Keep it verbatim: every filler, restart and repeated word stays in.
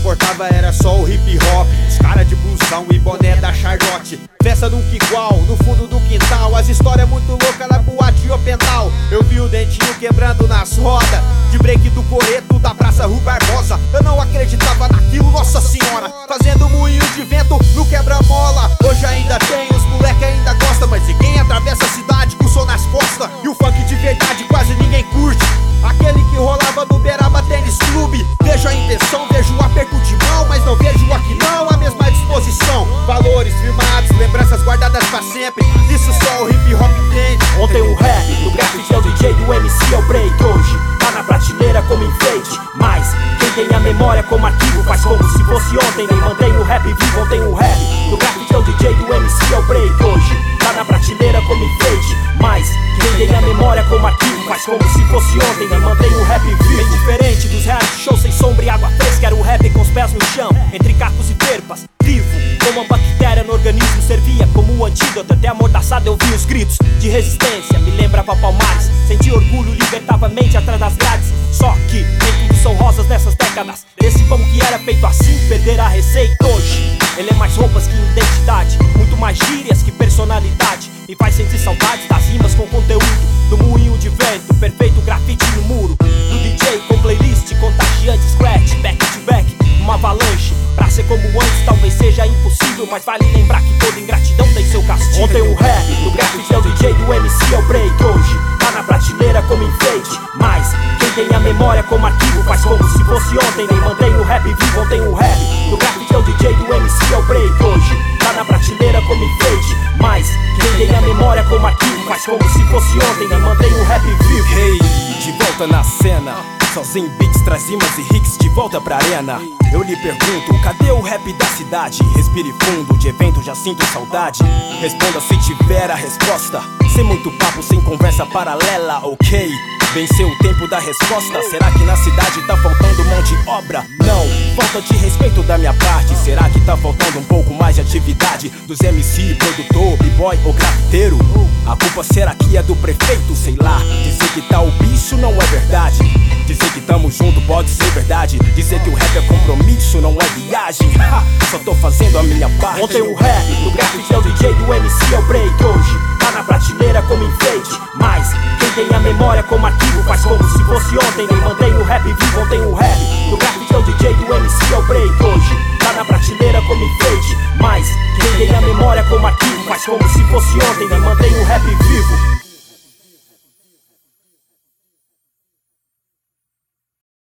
importava era só o hip hop, os cara de blusão e boné da Charlotte. Festa nunca igual, no fundo do quintal, as histórias muito loucas na boate Opental. Eu vi o Dentinho quebrando nas rodas, de break do coreto da Praça Rui Barbosa. Eu não acreditava naquilo, nossa senhora, fazendo moinho de vento no quebra-mola. Hoje ainda tem, os moleque ainda gosta, mas ninguém atravessa a cidade com o som nas costas. E o funk de verdade quase ninguém curte, aquele que rolava no Beraba Tênis Clube. Vejo a intenção, vejo o aperto de mão, mas não vejo aqui não a mesma disposição. Valores firmados, lembranças guardadas pra sempre, isso só o hip hop entende. Ontem o rap, do grafite é o D J, do M C é o break. Hoje tá na prateleira como enfeite, mas quem tem a memória como arquivo faz como se fosse ontem. Nem mantém o rap vivo, ontem o rap, do grafite é o D J, do M C é o break. Hoje tá na prateleira como enfeite, mas quem tem a memória como arquivo faz como se fosse ontem. Nem mantém o rap vivo. Bem diferente dos reality shows sem sombra e água fresca, era o rap com os pés no chão, entre cacos e perpas. Vivo como uma bactéria no organismo, servia como um antídoto. Até amordaçado eu vi os gritos de resistência, me lembrava Palmares. Senti orgulho, libertava a mente atrás das grades. Só que nem tudo são rosas nessas décadas. Esse pão que era feito assim, perder a receita hoje. Ele é mais roupas que identidade, muito mais gírias que personalidade. Me faz sentir saudades das rimas com conteúdo, do moinho de vento, perfeito grafite no muro, do D J com playlist contagiante, scratch, back to back, uma avalanche. Pra ser como antes talvez seja impossível, mas vale lembrar que toda ingratidão tem seu castigo. Ontem o rap, do grafite é o D J, do M C é o break. Hoje tá na prateleira como enfeite, mas quem tem a memória como arquivo faz como se fosse ontem. Nem mantém o rap vivo, ontem o rap, do grafite é o D J, do M C é o break. Hoje tá na prateleira como enfeite, mas quem tem a memória como arquivo faz como se fosse ontem. Nem mantém o rap vivo. Hey, de volta na cena, sozinho beats, traz rimas e hicks de volta pra arena. Eu lhe pergunto, cadê o rap da cidade? Respire fundo, de evento já sinto saudade. Responda se tiver a resposta, sem muito papo, sem conversa paralela, ok? Venceu o tempo da resposta. Será que na cidade tá faltando mão de obra? Não, falta de respeito da minha parte. Será que tá faltando um pouco mais de atividade dos M C, produtor, b-boy ou grafiteiro? A culpa será que é do prefeito? Sei lá, dizer que tá o bicho não é verdade. Dizer que tamo junto pode ser verdade. Dizer que o rap é compromisso, não é viagem. Ha, só tô fazendo a minha parte. Ontem o rap, do grafite é o D J, do M C é o break. Hoje tá na prateleira como enfeite, mas quem tem a memória como arquivo faz como se fosse ontem. Nem mantém o rap vivo, ontem o rap, do grafite é o D J, do M C é o break. Hoje tá na prateleira como enfeite, mas quem tem a memória como arquivo faz como se fosse ontem. Nem mantém o rap vivo.